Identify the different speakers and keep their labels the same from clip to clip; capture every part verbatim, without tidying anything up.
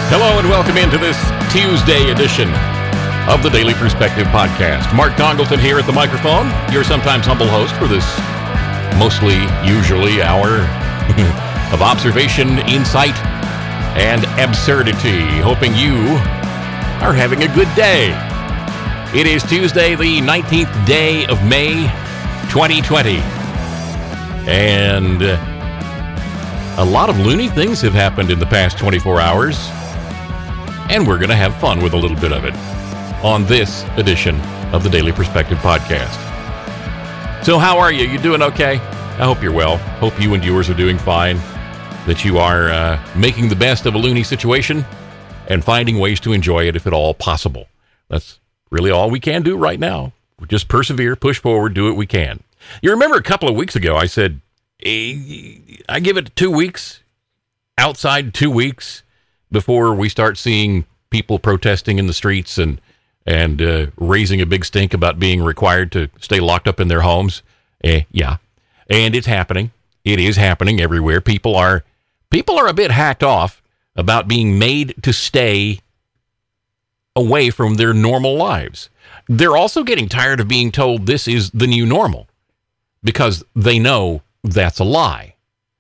Speaker 1: Hello and welcome into this Tuesday edition of the Daily Perspective Podcast. Mark Congleton here at the microphone, your sometimes humble host for this mostly, usually hour of observation, insight, and absurdity. Hoping you are having a good day. It is Tuesday, the nineteenth day of May, twenty twenty. And a lot of loony things have happened in the past twenty-four hours. And we're going to have fun with a little bit of it on this edition of the Daily Perspective Podcast. So how are you? You doing okay? I hope you're well. Hope you and yours are doing fine. That you are uh, making the best of a loony situation and finding ways to enjoy it if at all possible. That's really all we can do right now. Just persevere, push forward, do what we can. You remember a couple of weeks ago I said, I give it two weeks, outside two weeks, before we start seeing people protesting in the streets and and uh, raising a big stink about being required to stay locked up in their homes. Eh, yeah, and it's happening. It is happening everywhere. People are people are a bit hacked off about being made to stay away from their normal lives. They're also getting tired of being told this is the new normal because they know that's a lie,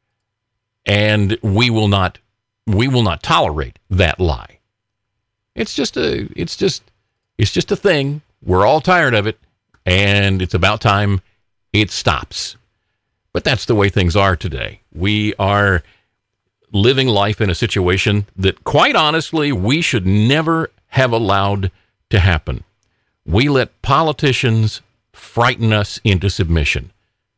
Speaker 1: and we will not. We will not tolerate that lie. It's just a, it's just, it's just a thing. We're all tired of it, and it's about time it stops. But that's the way things are today. We are living life in a situation that, quite honestly, we should never have allowed to happen. We let politicians frighten us into submission.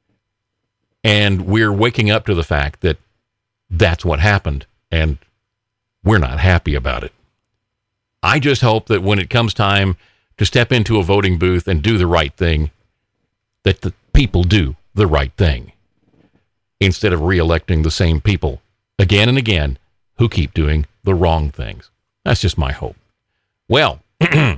Speaker 1: And we're waking up to the fact that that's what happened. And we're not happy about it. I just hope that when it comes time to step into a voting booth and do the right thing, that the people do the right thing, instead of re-electing the same people again and again who keep doing the wrong things. That's just my hope. Well, I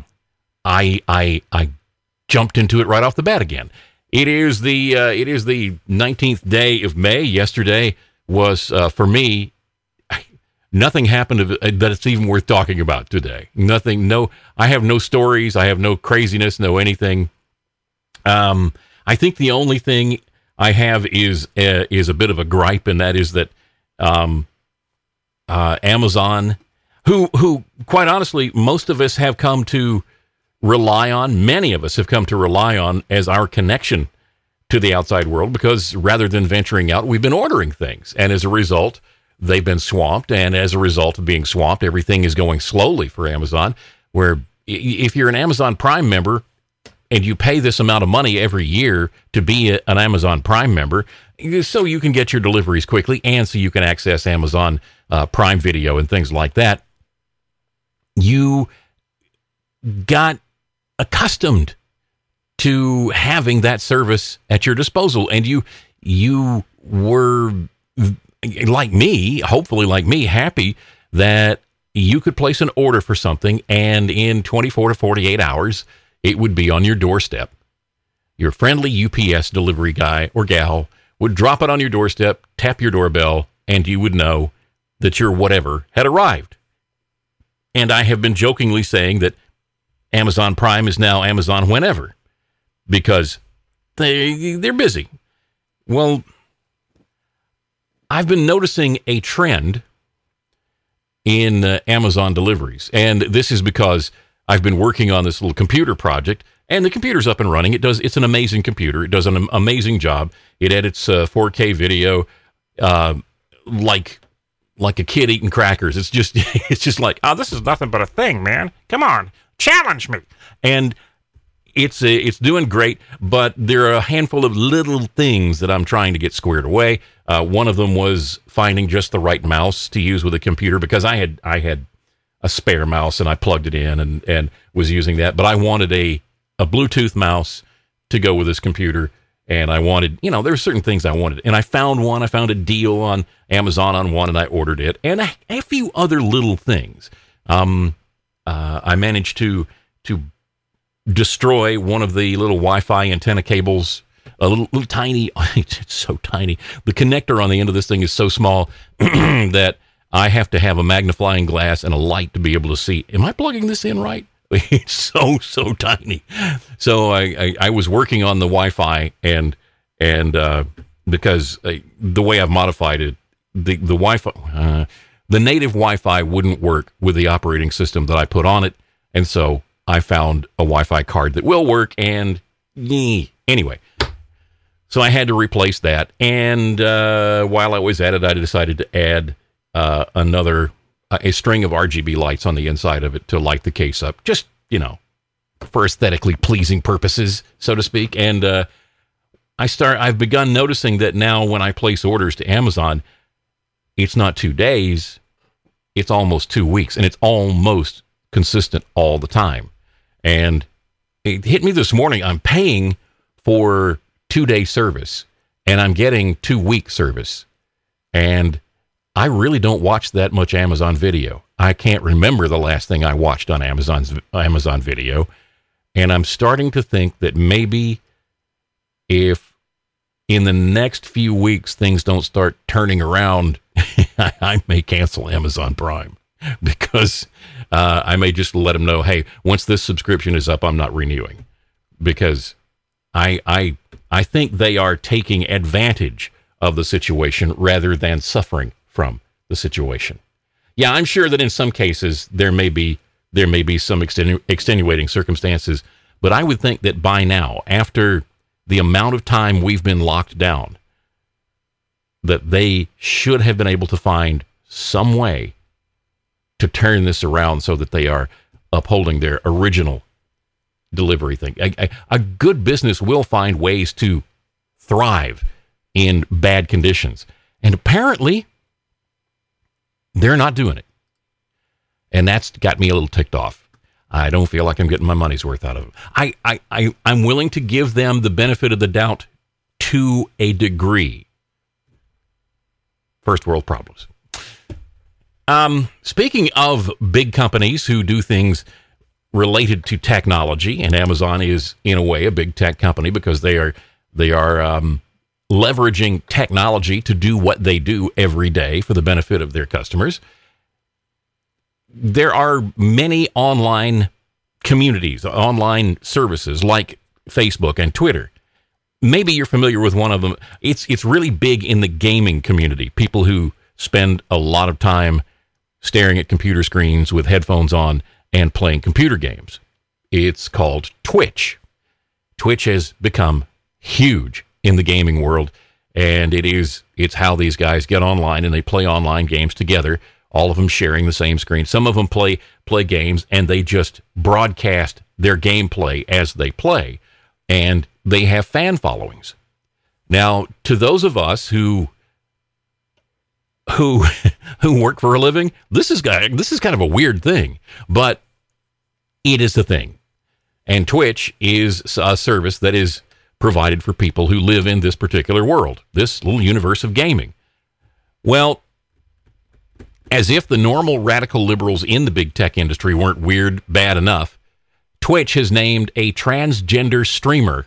Speaker 1: I I jumped into it right off the bat again. It is the uh, it is the nineteenth day of May. Yesterday was uh, for me. Nothing happened that it's even worth talking about today. Nothing, no, I have no stories. I have no craziness, no anything. Um, I think the only thing I have is uh, is a bit of a gripe, and that is that um, uh, Amazon, who, who, quite honestly, most of us have come to rely on, many of us have come to rely on as our connection to the outside world, because rather than venturing out, we've been ordering things. And as a result, they've been swamped, and as a result of being swamped, everything is going slowly for Amazon, where if you're an Amazon Prime member and you pay this amount of money every year to be a, an Amazon Prime member, so you can get your deliveries quickly and so you can access Amazon uh, Prime Video and things like that, you got accustomed to having that service at your disposal, and you you were, like me, hopefully like me, happy that you could place an order for something and in twenty-four to forty-eight hours, it would be on your doorstep. Your friendly U P S delivery guy or gal would drop it on your doorstep, tap your doorbell, and you would know that your whatever had arrived. And I have been jokingly saying that Amazon Prime is now Amazon whenever, because they, they're busy. Well, I've been noticing a trend in uh, Amazon deliveries, and this is because I've been working on this little computer project, and the computer's up and running. It does. It's an amazing computer. It does an amazing job. It edits uh, four K video uh, like like a kid eating crackers. It's just it's just like, oh, this is nothing but a thing, man. Come on, challenge me. And It's uh, it's doing great, but there are a handful of little things that I'm trying to get squared away. Uh, one of them was finding just the right mouse to use with a computer, because I had I had a spare mouse and I plugged it in and, and was using that. But I wanted a, a Bluetooth mouse to go with this computer, and I wanted, you know, there were certain things I wanted. And I found one. I found a deal on Amazon on one, and I ordered it, and a, a few other little things. Um, uh, I managed to to. destroy one of the little Wi-Fi antenna cables, a little, little tiny, it's so tiny. The connector on the end of this thing is so small that I have to have a magnifying glass and a light to be able to see. Am I plugging this in right? It's so, so tiny. So I, I, I was working on the Wi-Fi, and and uh, because uh, the way I've modified it, the, the Wi-Fi, uh, the native Wi-Fi wouldn't work with the operating system that I put on it. And so I found a Wi-Fi card that will work, and yeah. Anyway, so I had to replace that. And uh, while I was at it, I decided to add uh, another a string of R G B lights on the inside of it to light the case up, just, you know, for aesthetically pleasing purposes, so to speak. And uh, I start, I've begun noticing that now when I place orders to Amazon, it's not two days, it's almost two weeks, and it's almost consistent all the time. And it hit me this morning. I'm paying for two-day service, and I'm getting two-week service. And I really don't watch that much Amazon video. I can't remember the last thing I watched on Amazon's Amazon video. And I'm starting to think that maybe if in the next few weeks things don't start turning around, I, I may cancel Amazon Prime, because uh, I may just let them know, hey, once this subscription is up, I'm not renewing, because I I I think they are taking advantage of the situation rather than suffering from the situation. Yeah, I'm sure that in some cases there may be there may be some extenu- extenuating circumstances, but I would think that by now, after the amount of time we've been locked down, that they should have been able to find some way to turn this around so that they are upholding their original delivery thing. A, a, a good business will find ways to thrive in bad conditions. And apparently, they're not doing it. And that's got me a little ticked off. I don't feel like I'm getting my money's worth out of it. I, I, I, I'm willing to give them the benefit of the doubt to a degree. First world problems. Um, speaking of big companies who do things related to technology, and Amazon is in a way a big tech company because they are they are um, leveraging technology to do what they do every day for the benefit of their customers. There are many online communities, online services like Facebook and Twitter. Maybe you're familiar with one of them. It's it's really big in the gaming community. People who spend a lot of time staring at computer screens with headphones on and playing computer games. It's called Twitch. Twitch has become huge in the gaming world, and it is it's how these guys get online and they play online games together, all of them sharing the same screen. Some of them play play games and they just broadcast their gameplay as they play, and they have fan followings. Now, to those of us who who who work for a living, this is this is kind of a weird thing, but it is the thing. And Twitch is a service that is provided for people who live in this particular world, this little universe of gaming. Well, as if the normal radical liberals in the big tech industry weren't weird bad enough, Twitch has named a transgender streamer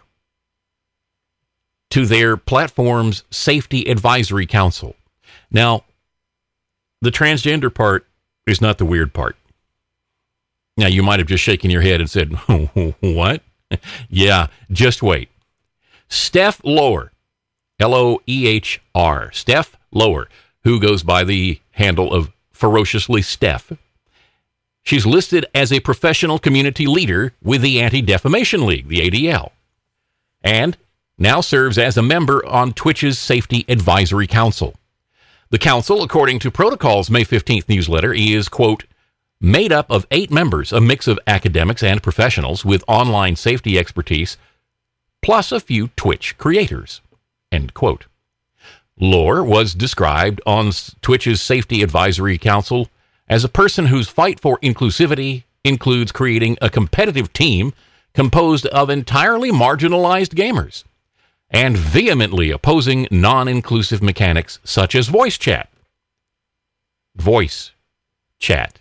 Speaker 1: to their platform's Safety Advisory Council. Now, the transgender part is not the weird part. Now, you might have just shaken your head and said, what? Yeah, just wait. Steph Loehr, L O E H R, Steph Loehr, who goes by the handle of Ferociously Steph. She's listed as a professional community leader with the Anti-Defamation League, the A D L, and now serves as a member on Twitch's Safety Advisory Council. The council, according to Protocol's May fifteenth newsletter, is, quote, made up of eight members, a mix of academics and professionals with online safety expertise, plus a few Twitch creators, end quote. Loehr was described on Twitch's Safety Advisory Council as a person whose fight for inclusivity includes creating a competitive team composed of entirely marginalized gamers and vehemently opposing non-inclusive mechanics such as voice chat. Voice chat.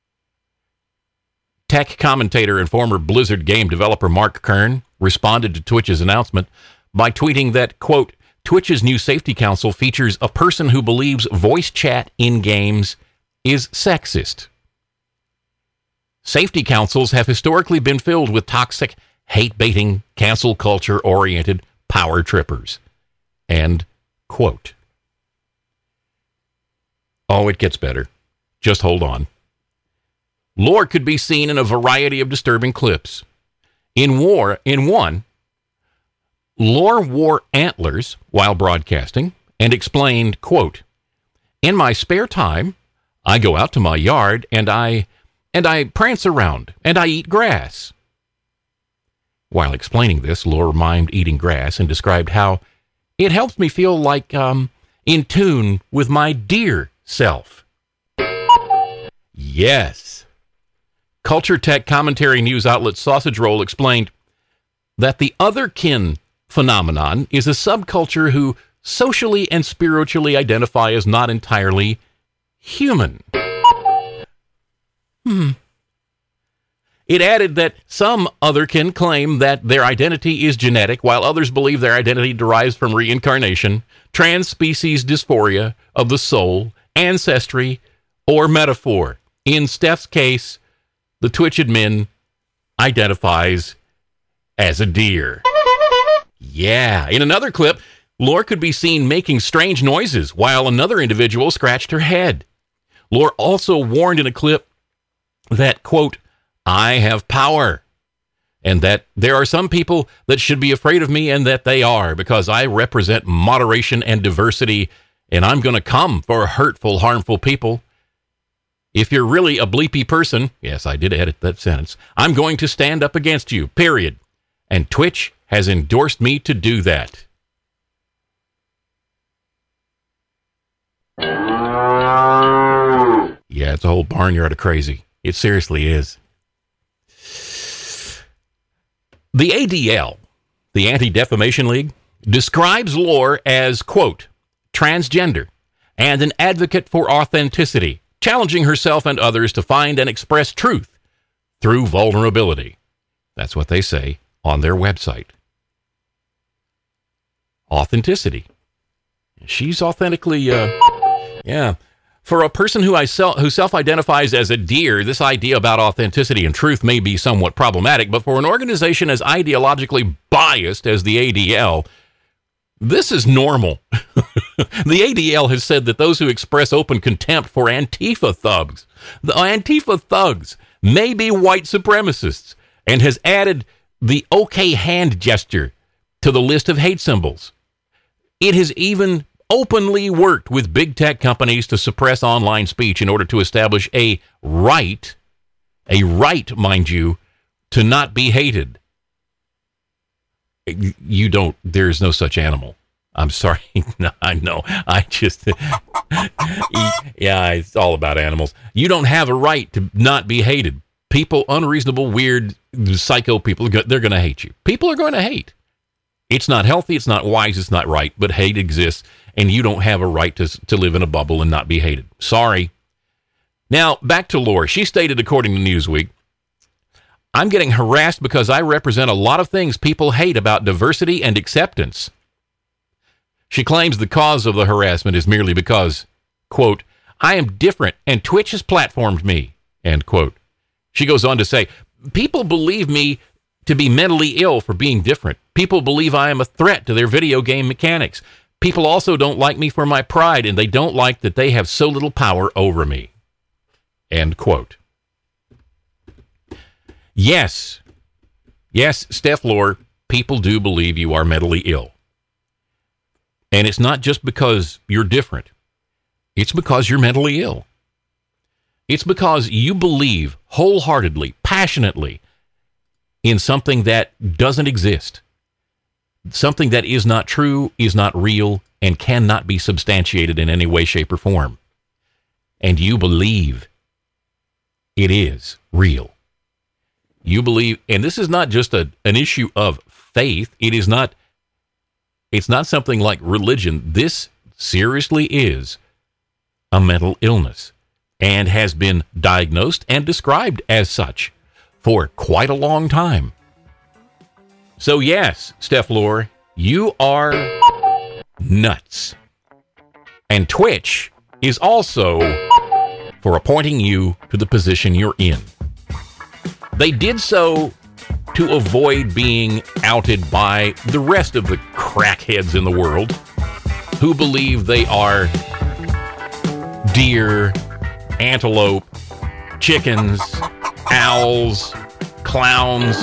Speaker 1: Tech commentator and former Blizzard game developer Mark Kern responded to Twitch's announcement by tweeting that, quote, Twitch's new safety council features a person who believes voice chat in games is sexist. Safety councils have historically been filled with toxic, hate-baiting, cancel culture-oriented power trippers. And quote. Oh, it gets better. Just hold on. Lore could be seen in a variety of disturbing clips. In war, in one, Lore wore antlers while broadcasting and explained, quote, "In my spare time, I go out to my yard and I and I prance around and I eat grass." While explaining this, Lore mimed eating grass and described how it helps me feel like um in tune with my deer self. Yes. Culture Tech commentary news outlet Sausage Roll explained that the otherkin phenomenon is a subculture who socially and spiritually identify as not entirely human. Hmm. It added that some otherkin claim that their identity is genetic, while others believe their identity derives from reincarnation, trans-species dysphoria of the soul, ancestry, or metaphor. In Steph's case, the Twitch admin identifies as a deer. Yeah. In another clip, Lore could be seen making strange noises while another individual scratched her head. Lore also warned in a clip that, quote, "I have power," and that there are some people that should be afraid of me, and that they are, because I represent moderation and diversity, and I'm going to come for hurtful, harmful people. If you're really a bleepy person, yes, I did edit that sentence, I'm going to stand up against you, period. And Twitch has endorsed me to do that. Yeah, it's a whole barnyard of crazy. It seriously is. The A D L, the Anti-Defamation League, describes Lore as, quote, transgender and an advocate for authenticity, challenging herself and others to find and express truth through vulnerability. That's what they say on their website. Authenticity. She's authentically, uh, yeah. For a person who I sel- who self-identifies as a deer, this idea about authenticity and truth may be somewhat problematic, but for an organization as ideologically biased as the A D L, this is normal. The A D L has said that those who express open contempt for Antifa thugs, the Antifa thugs may be white supremacists, and has added the okay hand gesture to the list of hate symbols. It has even openly worked with big tech companies to suppress online speech in order to establish a right, a right, mind you, to not be hated. You don't, there's no such animal. I'm sorry. No, I know. I just, yeah, it's all about animals. You don't have a right to not be hated. People, unreasonable, weird, psycho people, they're going to hate you. People are going to hate. It's not healthy, it's not wise, it's not right, but hate exists, and you don't have a right to, to live in a bubble and not be hated. Sorry. Now, back to Lore. She stated, according to Newsweek, "I'm getting harassed because I represent a lot of things people hate about diversity and acceptance." She claims the cause of the harassment is merely because, quote, "I am different and Twitch has platformed me," end quote. She goes on to say, "People believe me to be mentally ill for being different. People believe I am a threat to their video game mechanics. People also don't like me for my pride, and they don't like that they have so little power over me," end quote. Yes, yes, Steph Lore, people do believe you are mentally ill. And it's not just because you're different. It's because you're mentally ill. It's because you believe wholeheartedly, passionately, in something that doesn't exist. Something that is not true, is not real, and cannot be substantiated in any way, shape, or form. And you believe it is real. You believe, and this is not just a, an issue of faith. It is not, it's not something like religion. This seriously is a mental illness and has been diagnosed and described as such for quite a long time. So yes, Steph Lore, you are nuts. And Twitch is also for appointing you to the position you're in. They did so to avoid being outed by the rest of the crackheads in the world who believe they are deer, antelope, chickens, owls, clowns,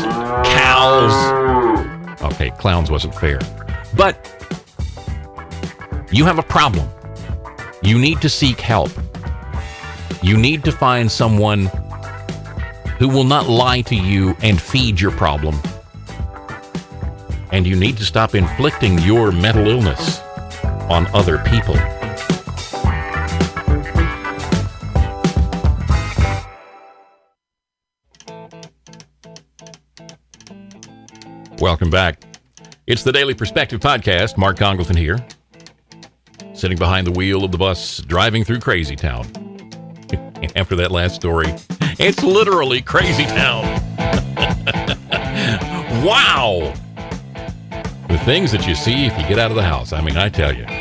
Speaker 1: cows. Okay, clowns wasn't fair. But you have a problem. You need to seek help. You need to find someone who will not lie to you and feed your problem. And you need to stop inflicting your mental illness on other people. Welcome back. It's the Daily Perspective Podcast. Mark Congleton here, sitting behind the wheel of the bus, driving through Crazy Town. After that last story, it's literally Crazy Town. Wow! The things that you see if you get out of the house. I mean, I tell you.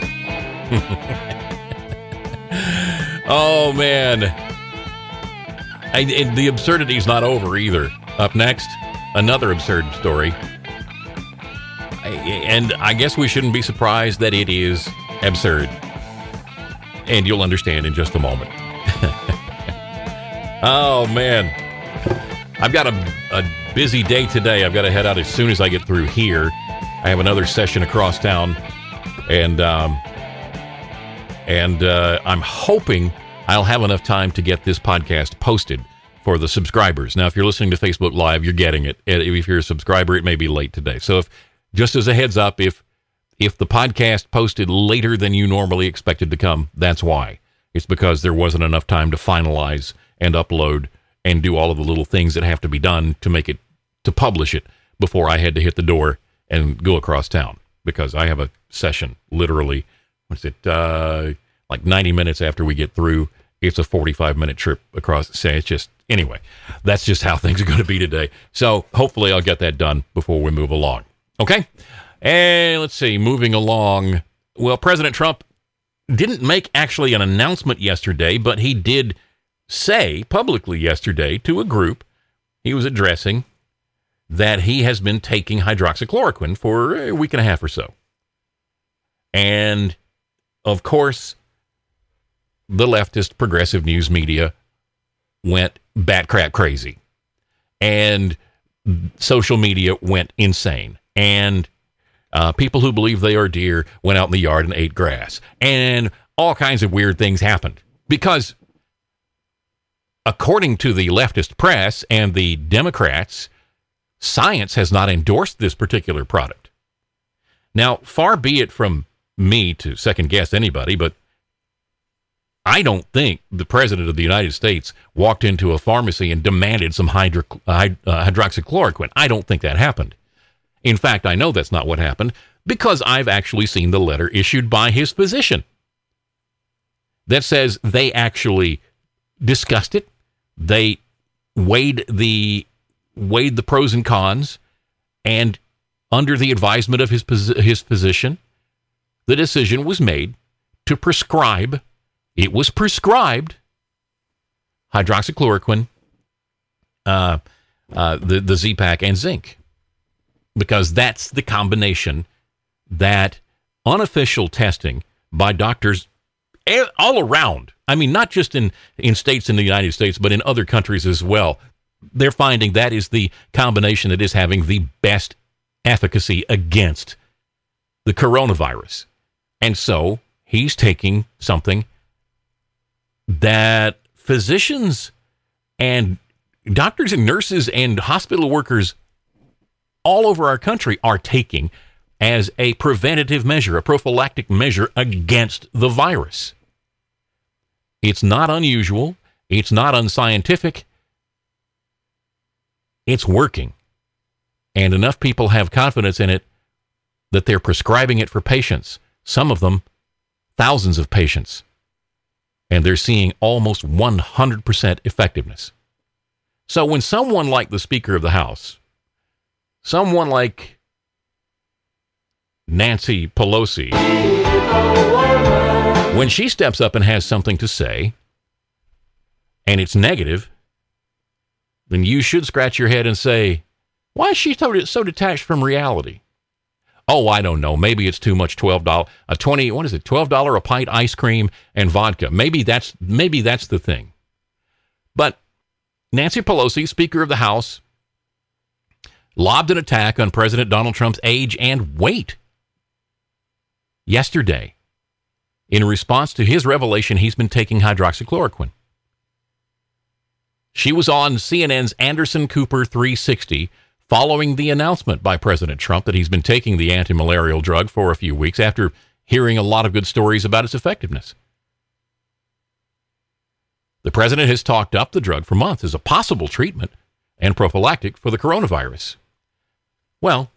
Speaker 1: Oh, man. I, and the absurdity's not over either. Up next, another absurd story. I, and I guess we shouldn't be surprised that it is absurd. And you'll understand in just a moment. Oh, man. I've got a, a busy day today. I've got to head out as soon as I get through here. I have another session across town. And um, and uh, I'm hoping I'll have enough time to get this podcast posted for the subscribers. Now, if you're listening to Facebook Live, you're getting it. If you're a subscriber, it may be late today. So if just as a heads up, if if the podcast posted later than you normally expected to come, that's why. It's because there wasn't enough time to finalize and upload and do all of the little things that have to be done to make it, to publish it before I had to hit the door and go across town. Because I have a session, literally, what's it, uh, like ninety minutes after we get through. It's a forty-five minute trip across. Say, it's just, anyway, that's just how things are going to be today. So hopefully I'll get that done before we move along. Okay? And let's see, moving along. Well, President Trump didn't make actually an announcement yesterday, but he did say publicly yesterday to a group he was addressing that he has been taking hydroxychloroquine for a week and a half or so. And, of course, the leftist progressive news media went bat crap crazy. And social media went insane. And uh, people who believe they are deer went out in the yard and ate grass. And all kinds of weird things happened. Because, according to the leftist press and the Democrats, science has not endorsed this particular product. Now, far be it from me to second guess anybody, but I don't think the president of the United States walked into a pharmacy and demanded some hydro, uh, hydroxychloroquine. I don't think that happened. In fact, I know that's not what happened because I've actually seen the letter issued by his physician that says they actually discussed it. They weighed the weighed the pros and cons, and under the advisement of his his physician, the decision was made to prescribe. It was prescribed hydroxychloroquine, uh, uh, the the Z-Pak, and zinc, because that's the combination that unofficial testing by doctors all around. I mean, not just in, in states in the United States, but in other countries as well. They're finding that is the combination that is having the best efficacy against the coronavirus. And so he's taking something that physicians and doctors and nurses and hospital workers all over our country are taking as a preventative measure, a prophylactic measure against the virus. It's not unusual. It's not unscientific. It's working. And enough people have confidence in it that they're prescribing it for patients. Some of them, thousands of patients. And they're seeing almost one hundred percent effectiveness. So when someone like the Speaker of the House, someone like Nancy Pelosi, when she steps up and has something to say, and it's negative, then you should scratch your head and say, why is she so, so detached from reality? Oh, I don't know. Maybe it's too much twelve dollars, a twenty, what is it, twelve dollars a pint ice cream and vodka. Maybe that's, maybe that's the thing. But Nancy Pelosi, Speaker of the House, lobbed an attack on President Donald Trump's age and weight yesterday in response to his revelation he's been taking hydroxychloroquine. She was on C N N's Anderson Cooper three sixty following the announcement by President Trump that he's been taking the anti-malarial drug for a few weeks after hearing a lot of good stories about its effectiveness. The president has talked up the drug for months as a possible treatment and prophylactic for the coronavirus. Well,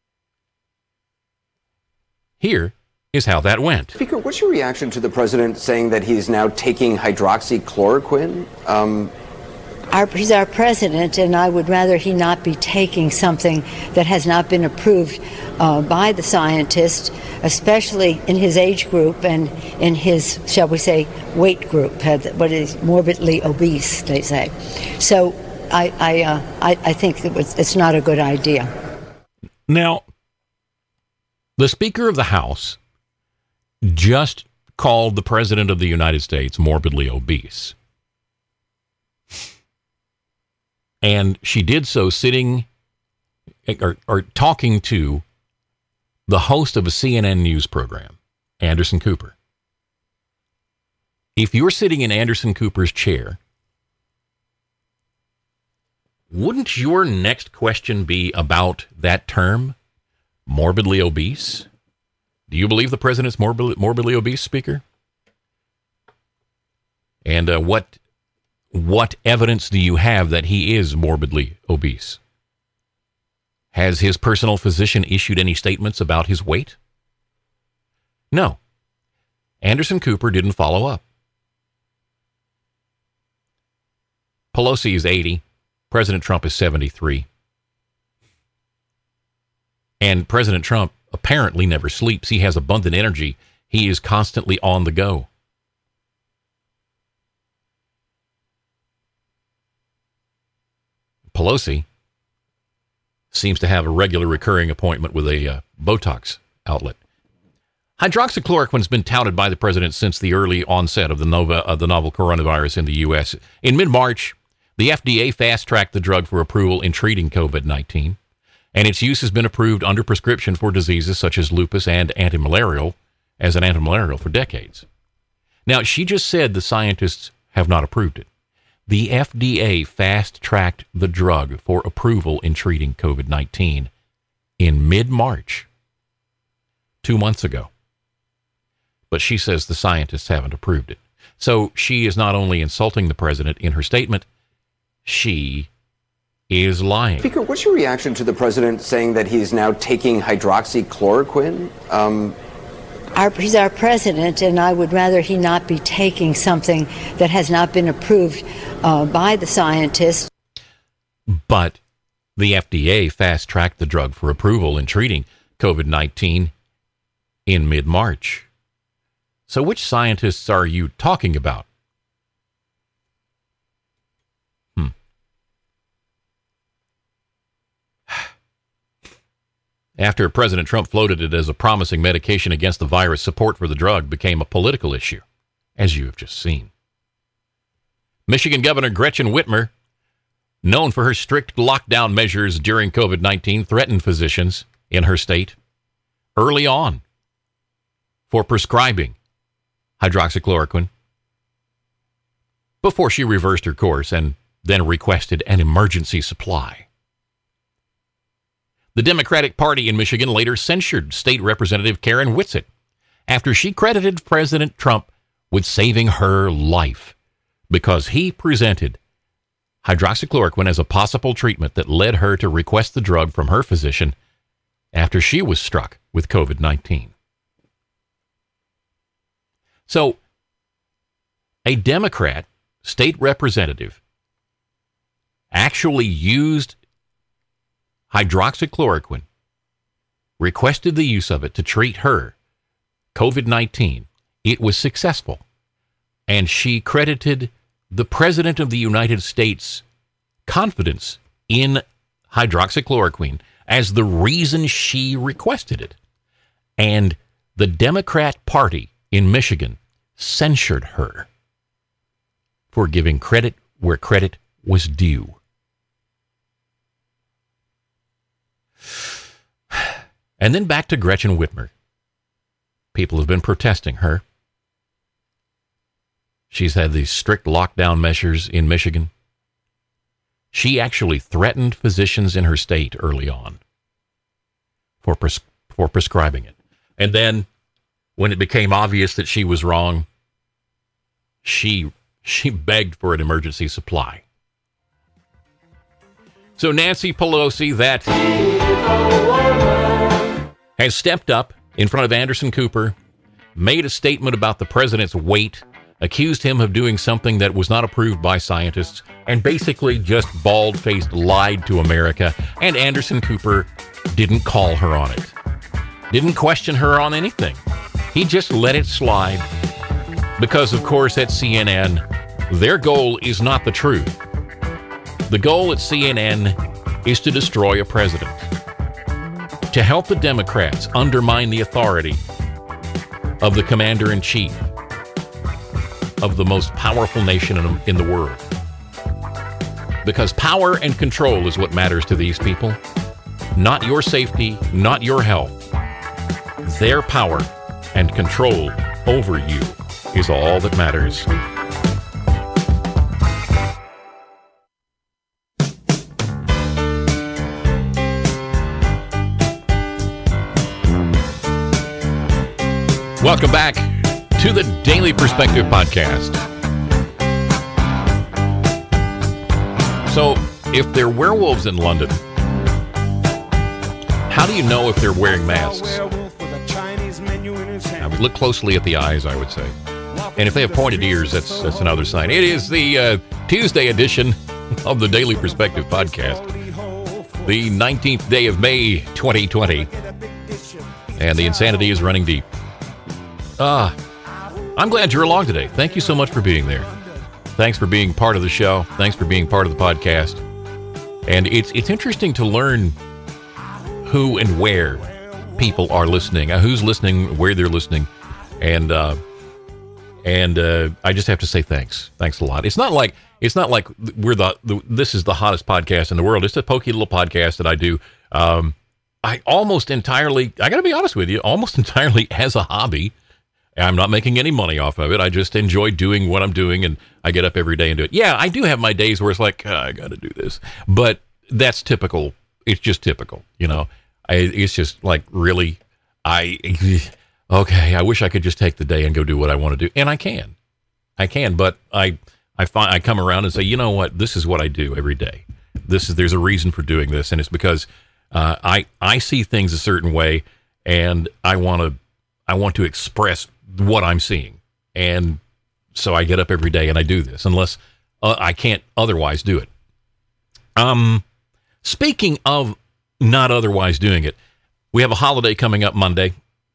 Speaker 1: here is how that went.
Speaker 2: Speaker, what's your reaction to the president saying that he's now taking hydroxychloroquine? Um,
Speaker 3: Our, he's our president, and I would rather he not be taking something that has not been approved uh, by the scientists, especially in his age group and in his, shall we say, weight group, what is morbidly obese, they say. So I, I, uh, I, I think it was, it's not a good idea.
Speaker 1: Now, the Speaker of the House just called the President of the United States morbidly obese. And she did so sitting or, or talking to the host of a C N N news program, Anderson Cooper. If you're sitting in Anderson Cooper's chair, wouldn't your next question be about that term, morbidly obese? Do you believe the president's morbidly, morbidly obese, Speaker? And uh, what... What evidence do you have that he is morbidly obese? Has his personal physician issued any statements about his weight? No. Anderson Cooper didn't follow up. Pelosi is eighty. President Trump is seventy-three. And President Trump apparently never sleeps. He has abundant energy. He is constantly on the go. Pelosi seems to have a regular recurring appointment with a uh, Botox outlet. Hydroxychloroquine has been touted by the president since the early onset of the, nova, uh, the novel coronavirus in the U S. In mid-March, the F D A fast-tracked the drug for approval in treating covid nineteen, and its use has been approved under prescription for diseases such as lupus and antimalarial as an antimalarial for decades. Now, she just said the scientists have not approved it. The F D A fast-tracked the drug for approval in treating covid nineteen in mid-March, two months ago. But she says the scientists haven't approved it. So she is not only insulting the president in her statement, she is lying.
Speaker 2: Speaker, what's your reaction to the president saying that he's now taking hydroxychloroquine? Um,
Speaker 3: Our, he's our president, and I would rather he not be taking something that has not been approved uh, by the scientists.
Speaker 1: But the F D A fast-tracked the drug for approval in treating covid nineteen in mid-March. So which scientists are you talking about? Hmm. After President Trump floated it as a promising medication against the virus, support for the drug became a political issue, as you have just seen. Michigan Governor Gretchen Whitmer, known for her strict lockdown measures during covid nineteen, threatened physicians in her state early on for prescribing hydroxychloroquine before she reversed her course and then requested an emergency supply. The Democratic Party in Michigan later censured State Representative Karen Whitsitt after she credited President Trump with saving her life because he presented hydroxychloroquine as a possible treatment that led her to request the drug from her physician after she was struck with covid nineteen. So, a Democrat state representative actually used hydroxychloroquine, requested the use of it to treat her covid nineteen. It was successful, and she credited the President of the United States' confidence in hydroxychloroquine as the reason she requested it. And the Democrat Party in Michigan censured her for giving credit where credit was due. And then back to Gretchen Whitmer. People have been protesting her. She's had these strict lockdown measures in Michigan. She actually threatened physicians in her state early on for pres- for prescribing it. And then when it became obvious that she was wrong, she she begged for an emergency supply. So Nancy Pelosi, that has stepped up in front of Anderson Cooper, made a statement about the president's weight, accused him of doing something that was not approved by scientists, and basically just bald-faced lied to America. And Anderson Cooper didn't call her on it. Didn't question her on anything. He just let it slide. Because, of course, at C N N, their goal is not the truth. The goal at C N N is to destroy a president, to help the Democrats undermine the authority of the commander-in-chief of the most powerful nation in, in the world. Because power and control is what matters to these people. Not your safety, not your health. Their power and control over you is all that matters. Welcome back to the Daily Perspective Podcast. So, if they're werewolves in London, how do you know if they're wearing masks? I would look closely at the eyes, I would say. And if they have pointed ears, that's that's another sign. It is the uh, Tuesday edition of the Daily Perspective Podcast. The nineteenth day of May, twenty twenty. And the insanity is running deep. Ah, I'm glad you're along today. Thank you so much for being there. Thanks for being part of the show. Thanks for being part of the podcast. And it's it's interesting to learn who and where people are listening, uh, who's listening, where they're listening. And uh, and uh, I just have to say thanks. Thanks a lot. It's not like it's not like we're the, the this is the hottest podcast in the world. It's a pokey little podcast that I do. Um, I almost entirely, I got to be honest with you, almost entirely as a hobby. I'm not making any money off of it. I just enjoy doing what I'm doing, and I get up every day and do it. Yeah, I do have my days where it's like, oh, I got to do this. But that's typical. It's just typical, you know. I, it's just like, really, I, okay, I wish I could just take the day and go do what I want to do. And I can. I can, but I I find I come around and say, you know what, this is what I do every day. This is There's a reason for doing this, and it's because uh, I, I see things a certain way, and I want to I want to express what I'm seeing. And so I get up every day and I do this, unless uh, I can't otherwise do it. Um, speaking of not otherwise doing it, we have a holiday coming up Monday.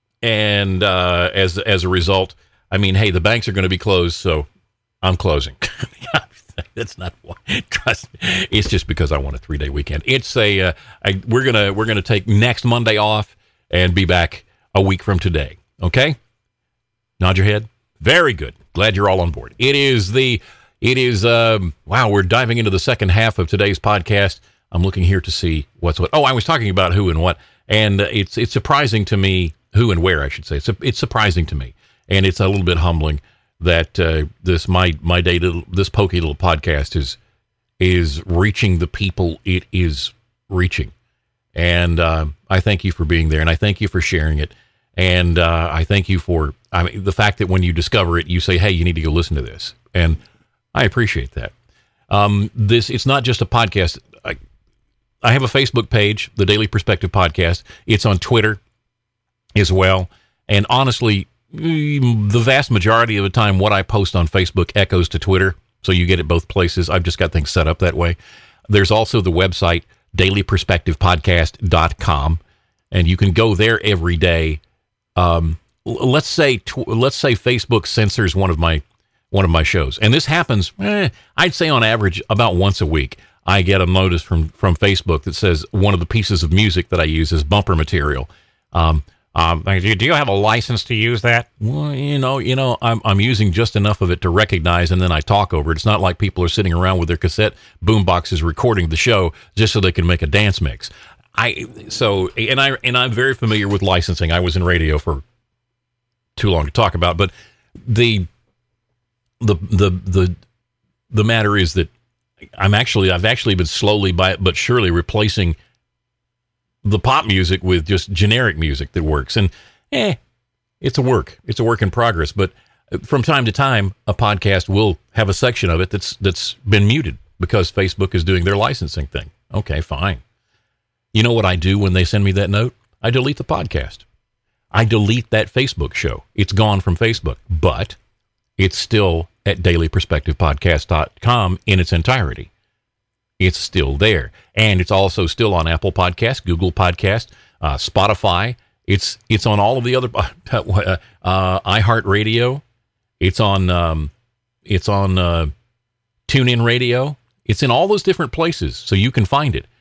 Speaker 1: And uh, as as a result, I mean, hey, the banks are going to be closed, so I'm closing. That's not why. Trust me. It's just because I want a three-day weekend. It's a uh, I, we're gonna we're gonna take next Monday off and be back a week from today. Okay? Nod your head. Very good. Glad you're all on board. It is the, it is, um, wow, we're diving into the second half of today's podcast. I'm looking here to see what's what. Oh, I was talking about who and what, and it's it's surprising to me, who and where, I should say. It's, it's surprising to me, and it's a little bit humbling that uh, this, my my day, little, this pokey little podcast is, is reaching the people it is reaching. And uh, I thank you for being there, and I thank you for sharing it. And uh, I thank you for I mean, the fact that when you discover it, you say, hey, you need to go listen to this. And I appreciate that. Um, this It's not just a podcast. I, I have a Facebook page, the Daily Perspective Podcast. It's on Twitter as well. And honestly, the vast majority of the time, what I post on Facebook echoes to Twitter. So you get it both places. I've just got things set up that way. There's also the website, daily perspective podcast dot com. And you can go there every day. Um, let's say, tw- let's say Facebook censors one of my, one of my shows. And this happens, eh, I'd say on average, about once a week. I get a notice from, from Facebook that says one of the pieces of music that I use is bumper material. Um, um, do you have a license to use that? Well, you know, you know, I'm I'm using just enough of it to recognize, and then I talk over it. It's not like people are sitting around with their cassette boom boxes recording the show just so they can make a dance mix. I so and I and I'm very familiar with licensing. I was in radio for too long to talk about, but the the the the the matter is that I'm actually I've actually been slowly but but surely replacing the pop music with just generic music that works. And eh, it's a work. It's a work in progress. But from time to time, a podcast will have a section of it that's that's been muted because Facebook is doing their licensing thing. Okay, fine. You know what I do when they send me that note? I delete the podcast. I delete that Facebook show. It's gone from Facebook, but it's still at daily perspective podcast dot com in its entirety. It's still there. And it's also still on Apple Podcasts, Google Podcasts, uh, Spotify. It's it's on all of the other, uh, uh, iHeartRadio. It's on, um, it's on uh, TuneIn Radio. It's in all those different places, so you can find it.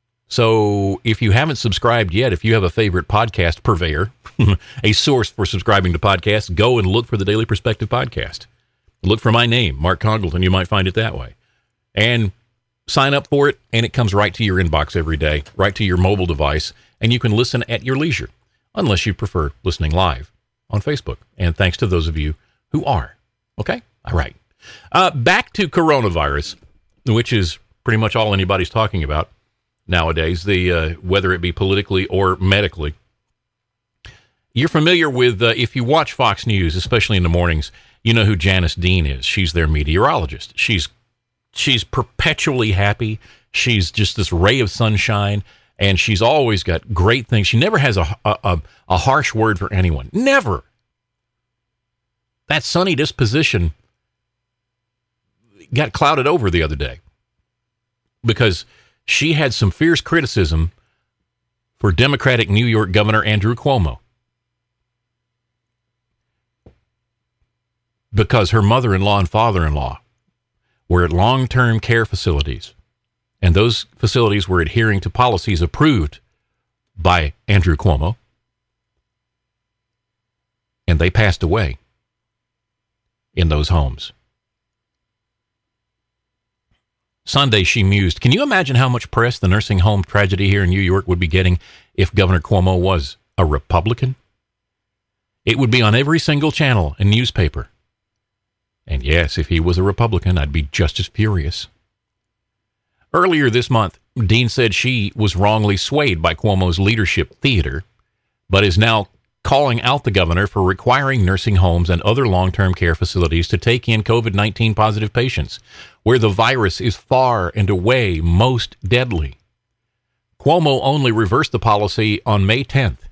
Speaker 1: So if you haven't subscribed yet, if you have a favorite podcast purveyor, a source for subscribing to podcasts, go and look for the Daily Perspective Podcast. Look for my name, Mark Congleton. You might find it that way. And sign up for it, and it comes right to your inbox every day, right to your mobile device, and you can listen at your leisure, unless you prefer listening live on Facebook. And thanks to those of you who are. Okay? All right. Uh, back to coronavirus, which is pretty much all anybody's talking about nowadays, the uh, whether it be politically or medically. You're familiar with, uh, if you watch Fox News, especially in the mornings, you know who Janice Dean is. She's their meteorologist. She's She's perpetually happy. She's just this ray of sunshine, and she's always got great things. She never has a, a, a harsh word for anyone. Never. That sunny disposition got clouded over the other day because she had some fierce criticism for Democratic New York Governor Andrew Cuomo because her mother-in-law and father-in-law were at long-term care facilities, and those facilities were adhering to policies approved by Andrew Cuomo, and they passed away in those homes. Sunday, she mused, can you imagine how much press the nursing home tragedy here in New York would be getting if Governor Cuomo was a Republican? It would be on every single channel and newspaper. And yes, if he was a Republican, I'd be just as furious. Earlier this month, Dean said she was wrongly swayed by Cuomo's leadership theater, but is now calling out the governor for requiring nursing homes and other long-term care facilities to take in COVID nineteen positive patients, where the virus is far and away most deadly. Cuomo only reversed the policy on May tenth,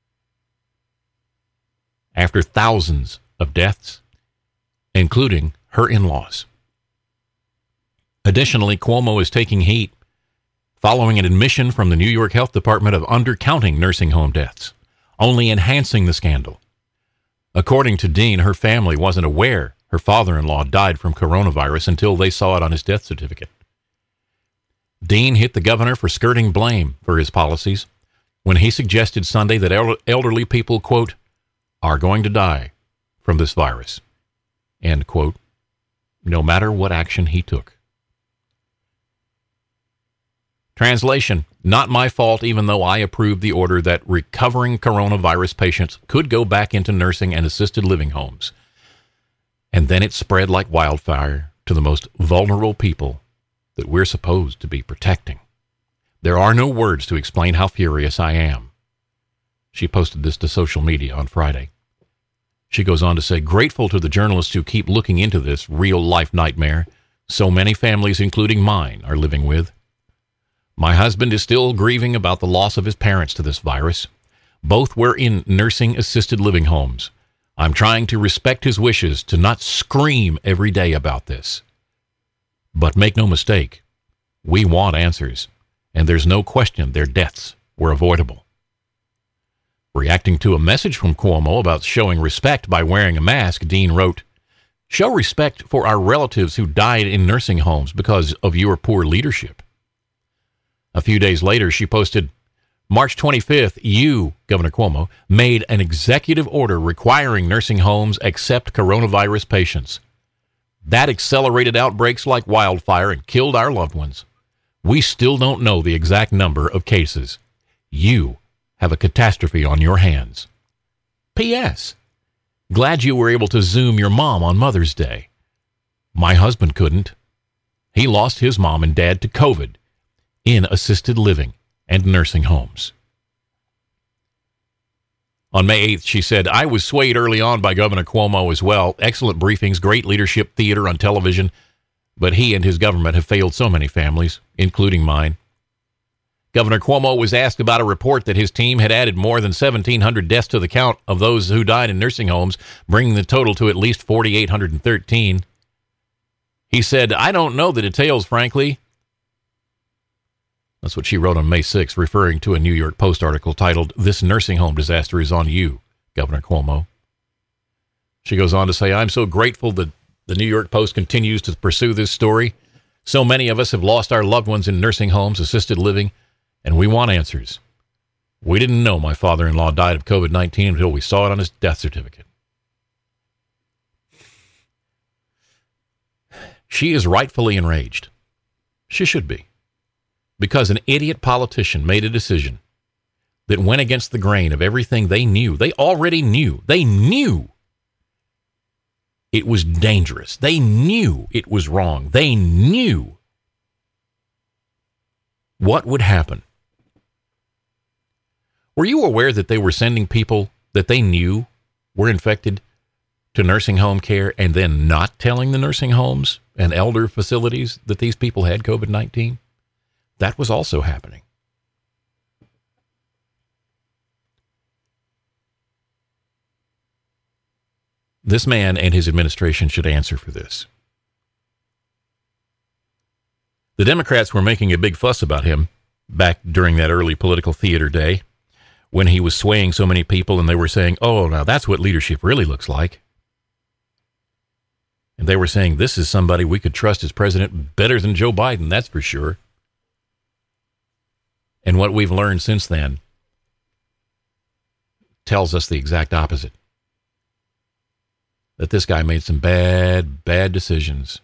Speaker 1: after thousands of deaths, including her in-laws. Additionally, Cuomo is taking heat following an admission from the New York Health Department of undercounting nursing home deaths, only enhancing the scandal. According to Dean, her family wasn't aware her father-in-law died from coronavirus until they saw it on his death certificate. Dean hit the governor for skirting blame for his policies when he suggested Sunday that el- elderly people, quote, are going to die from this virus, end quote, no matter what action he took. Translation, not my fault even though I approved the order that recovering coronavirus patients could go back into nursing and assisted living homes. And then it spread like wildfire to the most vulnerable people that we're supposed to be protecting. There are no words to explain how furious I am. She posted this to social media on Friday. She goes on to say, grateful to the journalists who keep looking into this real-life nightmare so many families, including mine, are living with. My husband is still grieving about the loss of his parents to this virus. Both were in nursing assisted living homes. I'm trying to respect his wishes to not scream every day about this. But make no mistake, we want answers, and there's no question their deaths were avoidable. Reacting to a message from Cuomo about showing respect by wearing a mask, Dean wrote, Show respect for our relatives who died in nursing homes because of your poor leadership. A few days later, she posted, March twenty-fifth, you, Governor Cuomo, made an executive order requiring nursing homes accept coronavirus patients. That accelerated outbreaks like wildfire and killed our loved ones. We still don't know the exact number of cases. You have a catastrophe on your hands. P S. Glad you were able to Zoom your mom on Mother's Day. My husband couldn't. He lost his mom and dad to COVID in assisted living and nursing homes. On May eighth, she said, I was swayed early on by Governor Cuomo as well. Excellent briefings, great leadership theater on television, but he and his government have failed so many families, including mine. Governor Cuomo was asked about a report that his team had added more than seventeen hundred deaths to the count of those who died in nursing homes, bringing the total to at least four thousand eight hundred thirteen. He said, I don't know the details, frankly. That's what she wrote on May sixth, referring to a New York Post article titled, This Nursing Home Disaster is on You, Governor Cuomo. She goes on to say, I'm so grateful that the New York Post continues to pursue this story. So many of us have lost our loved ones in nursing homes, assisted living, and we want answers. We didn't know my father-in-law died of COVID nineteen until we saw it on his death certificate. She is rightfully enraged. She should be. Because an idiot politician made a decision that went against the grain of everything they knew. They already knew. They knew it was dangerous. They knew it was wrong. They knew what would happen. Were you aware that they were sending people that they knew were infected to nursing home care and then not telling the nursing homes and elder facilities that these people had COVID nineteen? That was also happening. This man and his administration should answer for this. The Democrats were making a big fuss about him back during that early political theater day when he was swaying so many people, and they were saying, oh, now that's what leadership really looks like. And they were saying, this is somebody we could trust as president better than Joe Biden, that's for sure. And what we've learned since then tells us the exact opposite. That this guy made some bad, bad decisions.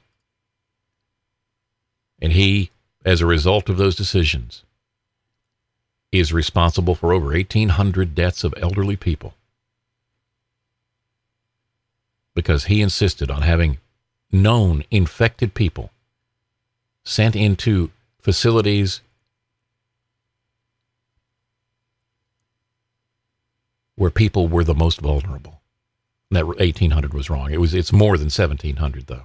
Speaker 1: And he, as a result of those decisions, is responsible for over eighteen hundred deaths of elderly people. Because he insisted on having known infected people sent into facilities where people were the most vulnerable. That eighteen hundred was wrong. It was, it's more than seventeen hundred, though.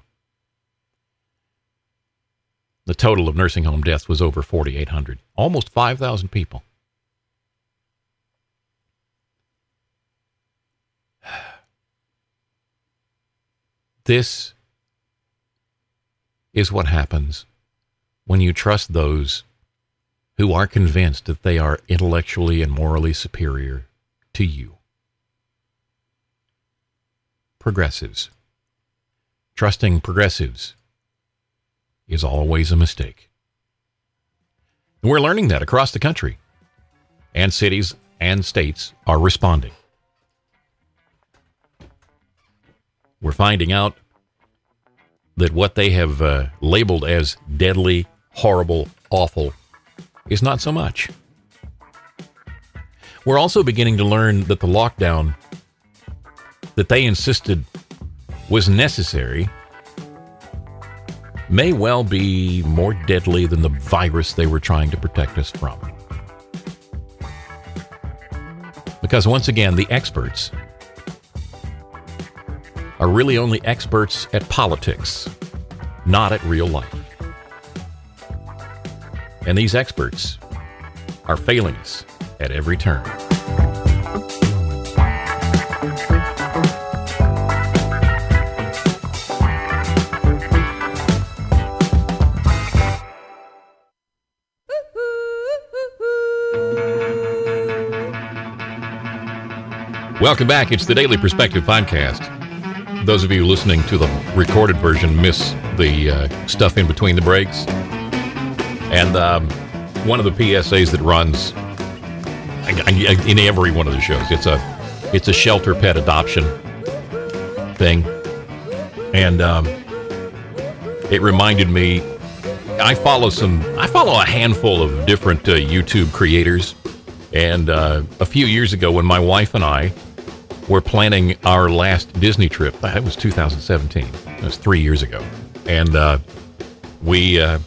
Speaker 1: The total of nursing home deaths was over forty-eight hundred. Almost five thousand people. This is what happens when you trust those who are convinced that they are intellectually and morally superior to you. Progressives. Trusting progressives is always a mistake. And we're learning that across the country. And cities and states are responding. We're finding out that what they have uh, labeled as deadly, horrible, awful is not so much. We're also beginning to learn that the lockdown that they insisted was necessary may well be more deadly than the virus they were trying to protect us from. Because once again, the experts are really only experts at politics, not at real life. And these experts are failing us at every turn. Welcome back. It's the Daily Perspective Podcast. those of you listening to the recorded version miss the uh, stuff in between the breaks. And um, one of the P S As that runs in every one of the shows, it's a it's a shelter pet adoption thing. And um, it reminded me, I follow some, I follow a handful of different uh, YouTube creators. And uh, a few years ago, when my wife and I were planning our last Disney trip, that was two thousand seventeen. That was three years ago. And uh, we uh,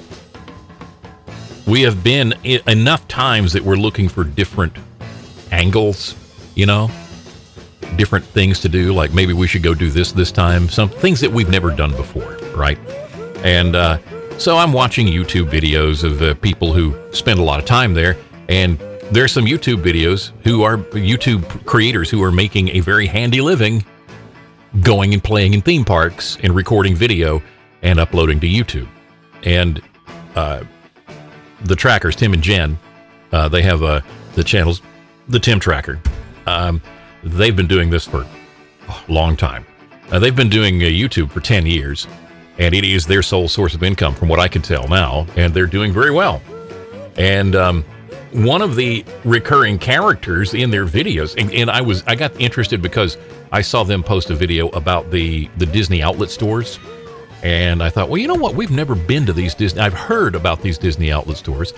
Speaker 1: we have been I- enough times that we're looking for different angles, you know, different things to do. Like maybe we should go do this this time. Some things that we've never done before, right? And uh, so I'm watching YouTube videos of uh, people who spend a lot of time there, and there's some YouTube videos who are YouTube creators who are making a very handy living going and playing in theme parks and recording video and uploading to YouTube. And uh, the trackers, Tim and Jen, uh, they have uh, the channels, the Tim Tracker. Um, they've been doing this for a long time. Uh, they've been doing uh, YouTube for ten years, and it is their sole source of income from what I can tell now, and they're doing very well. And um, one of the recurring characters in their videos, and, and I was I got interested because I saw them post a video about the, the Disney outlet stores, and I thought, well, you know what? We've never been to these Disney. I've heard about these Disney outlet stores,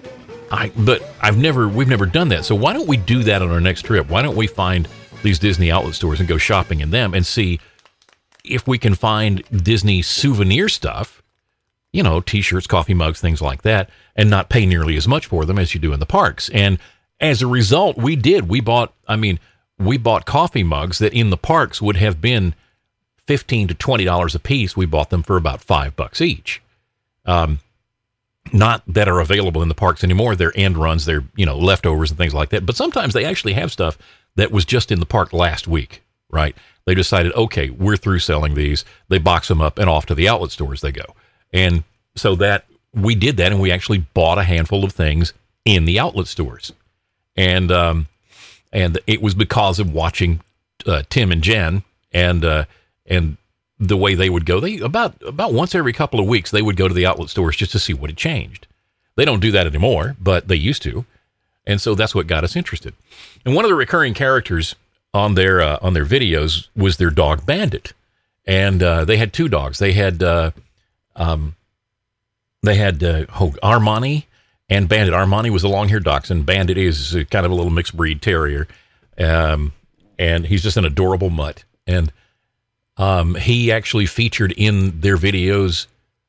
Speaker 1: I but I've never we've never done that. So why don't we do that on our next trip? Why don't we find these Disney outlet stores and go shopping in them and see if we can find Disney souvenir stuff, you know, T-shirts, coffee mugs, things like that, and not pay nearly as much for them as you do in the parks. And as a result, we did. We bought, I mean, we bought coffee mugs that in the parks would have been fifteen to twenty dollars a piece. We bought them for about five bucks each. Um, not that are available in the parks anymore. They're end runs, they're, you know, leftovers and things like that. But sometimes they actually have stuff that was just in the park last week, right? They decided, okay, we're through selling these. They box them up and off to the outlet stores they go. And so that we did that, and we actually bought a handful of things in the outlet stores. And um, and it was because of watching uh, Tim and Jen and uh, and the way they would go. They about about once every couple of weeks they would go to the outlet stores just to see what had changed. They don't do that anymore, but they used to, and so that's what got us interested. And one of the recurring characters on their uh, on their videos was their dog Bandit, and uh, they had two dogs. They had uh, um, they had uh, oh, Armani and Bandit. Armani was a long-haired dachshund. Bandit is kind of a little mixed breed terrier, um, and he's just an adorable mutt. And um, he actually featured in their videos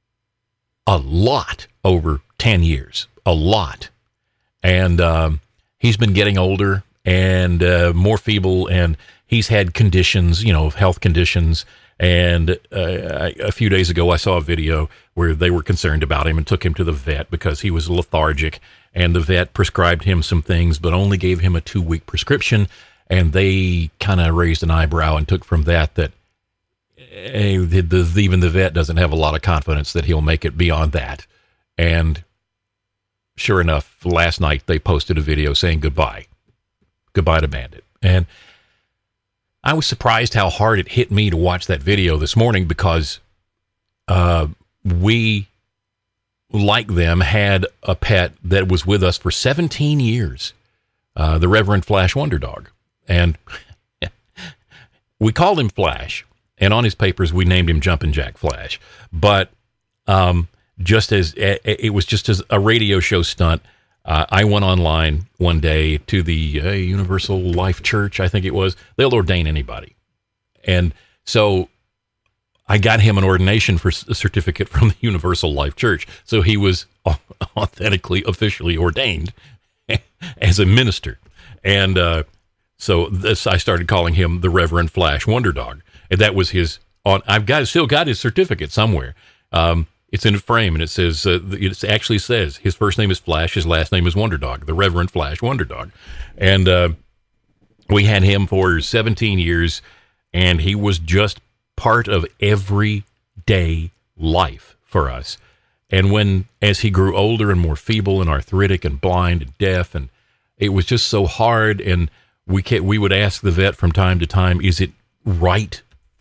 Speaker 1: a lot over ten years, a lot. And um, he's been getting older and uh, more feeble, and he's had conditions, you know, health conditions. And uh, I, a few days ago, I saw a video where they were concerned about him and took him to the vet because he was lethargic, and the vet prescribed him some things, but only gave him a two-week prescription. And they kind of raised an eyebrow and took from that that eh, the, the, even the vet doesn't have a lot of confidence that he'll make it beyond that. And sure enough, last night they posted a video saying goodbye. Goodbye to Bandit. And I was surprised how hard it hit me to watch that video this morning because uh, we, like them, had a pet that was with us for seventeen years, uh, the Reverend Flash Wonder Dog. And we called him Flash, and on his papers we named him Jumpin' Jack Flash. But um, just as it was just as a radio show stunt, Uh, I went online one day to the uh, Universal Life Church, I think it was. They'll ordain anybody. And so I got him an ordination for a certificate from the Universal Life Church. So he was authentically, officially ordained as a minister. And uh, so this, I started calling him the Reverend Flash Wonder Dog. And that was his, on. I've got still got his certificate somewhere. Um, It's in a frame, and it says, uh, it actually says his first name is Flash, his last name is Wonder Dog, the Reverend Flash Wonder Dog. And uh, we had him for seventeen years, and he was just part of everyday life for us. And when, as he grew older and more feeble and arthritic and blind and deaf, and it was just so hard, and we can, we would ask the vet from time to time, is it right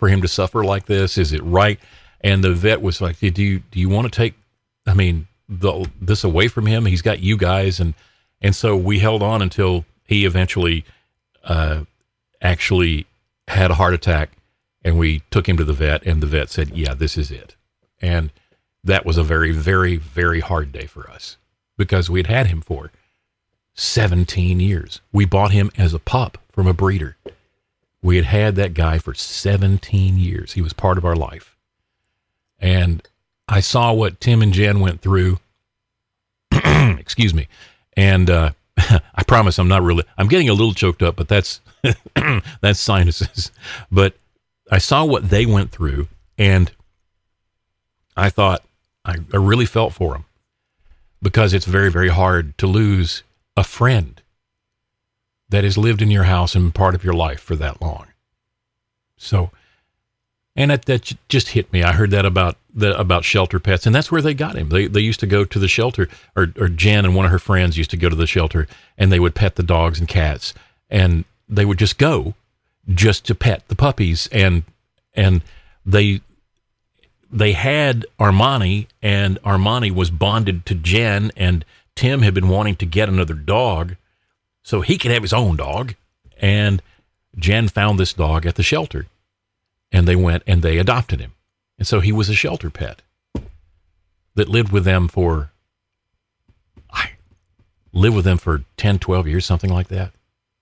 Speaker 1: for him to suffer like this? Is it right? And the vet was like, do you, do you want to take, I mean, the, this away from him? He's got you guys. And, and so we held on until he eventually uh, actually had a heart attack, and we took him to the vet, and the vet said, yeah, this is it. And that was a very, very, very hard day for us because we'd had him for seventeen years. We bought him as a pup from a breeder. We had had that guy for seventeen years. He was part of our life. And I saw what Tim and Jen went through. Excuse me. And uh, I promise I'm not really, I'm getting a little choked up, but that's, that's sinuses. But I saw what they went through, and I thought, I, I really felt for them, because it's very, very hard to lose a friend that has lived in your house and part of your life for that long. So, and that, that just hit me. I heard that about the, about shelter pets, and that's where they got him. They they used to go to the shelter, or, or Jen and one of her friends used to go to the shelter, and they would pet the dogs and cats, and they would just go just to pet the puppies, and and they they had Armani, and Armani was bonded to Jen, and Tim had been wanting to get another dog so he could have his own dog, and Jen found this dog at the shelter, and they went and they adopted him. And so he was a shelter pet that lived with them for, I lived with them for ten, twelve years, something like that.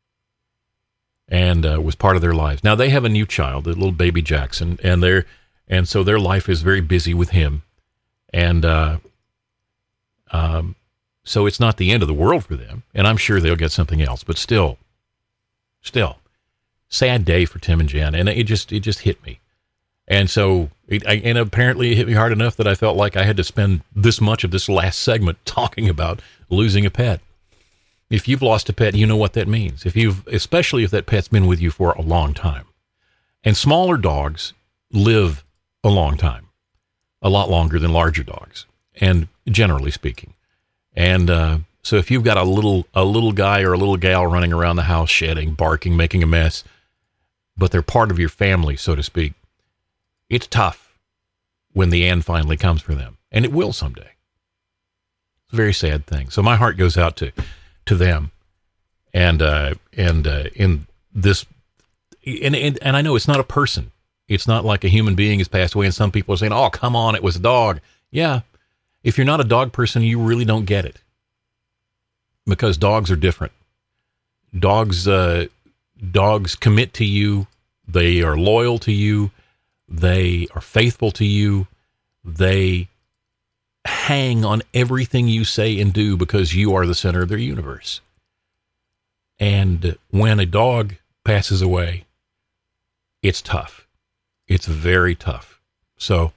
Speaker 1: And uh, was part of their lives. Now they have a new child, a little baby Jackson, and they're, and so their life is very busy with him. And uh, um, so it's not the end of the world for them. And I'm sure they'll get something else, but still, still, sad day for Tim and Jen. And it just, it just hit me. And so, it, I, and apparently it hit me hard enough that I felt like I had to spend this much of this last segment talking about losing a pet. If you've lost a pet, you know what that means. If you've, especially if that pet's been with you for a long time. And smaller dogs live a long time, a lot longer than larger dogs, and generally speaking. And uh, so if you've got a little, a little guy or a little gal running around the house, shedding, barking, making a mess, but they're part of your family, so to speak, it's tough when the end finally comes for them, and it will someday. It's a very sad thing. So my heart goes out to, to them, and uh, and uh, in this, and, and and I know it's not a person. It's not like a human being has passed away, and some people are saying, "Oh, come on, it was a dog." Yeah, if you're not a dog person, you really don't get it, because dogs are different. Dogs, uh, dogs commit to you. They are loyal to you. They are faithful to you. They hang on everything you say and do because you are the center of their universe. And when a dog passes away, it's tough. It's very tough. So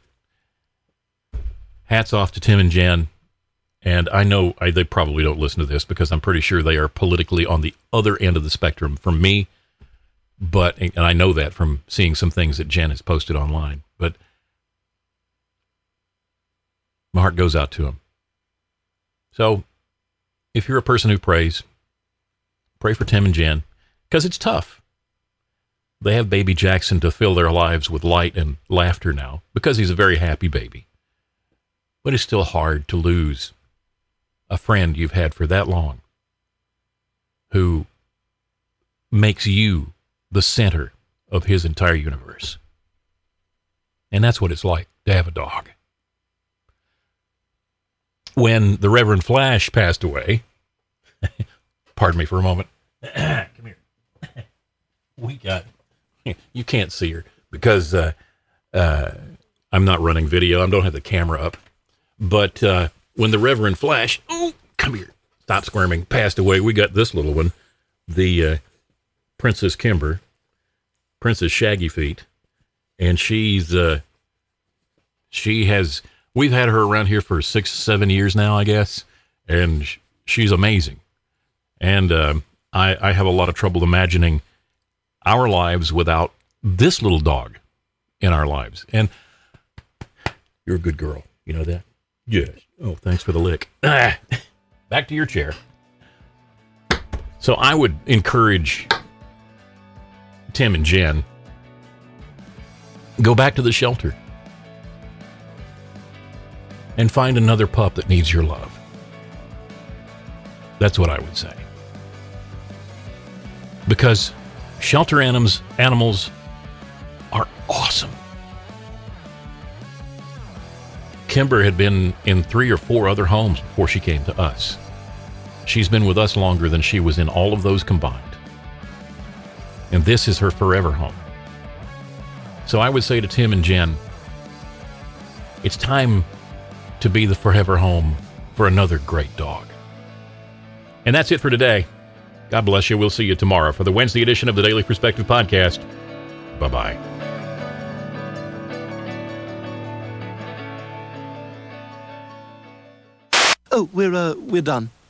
Speaker 1: hats off to Tim and Jen. And I know I, they probably don't listen to this because I'm pretty sure they are politically on the other end of the spectrum from me. But, and I know that from seeing some things that Jen has posted online, but my heart goes out to him. So if you're a person who prays, pray for Tim and Jen, because it's tough. They have baby Jackson to fill their lives with light and laughter now, because he's a very happy baby. But it's still hard to lose a friend you've had for that long, who makes you the center of his entire universe. And that's what it's like to have a dog. When the Reverend Flash passed away, pardon me for a moment. Come here. We got, you can't see her because uh, uh, I'm not running video. I don't have the camera up. But uh, when the Reverend Flash, oh, come here, stop squirming, passed away, we got this little one, the uh, Princess Kimber, Princess Shaggy Feet, and she's, uh, she has, we've had her around here for six, seven years now, I guess, and sh- she's amazing. And uh, I, I have a lot of trouble imagining our lives without this little dog in our lives. And you're a good girl, you know that? Yes. Oh, thanks for the lick. Ah, back to your chair. So I would encourage Tim and Jen Go back to the shelter and find another pup that needs your love. That's what I would say. Because shelter animals, animals are awesome. Kimber had been in three or four other homes before she came to us. She's been with us longer than she was in all of those combined. And this is her forever home. So I would say to Tim and Jen, it's time to be the forever home for another great dog. And that's it for today. God bless you. We'll see you tomorrow for the Wednesday edition of the Daily Perspective Podcast. Bye-bye.
Speaker 4: Oh, we're, uh, we're done.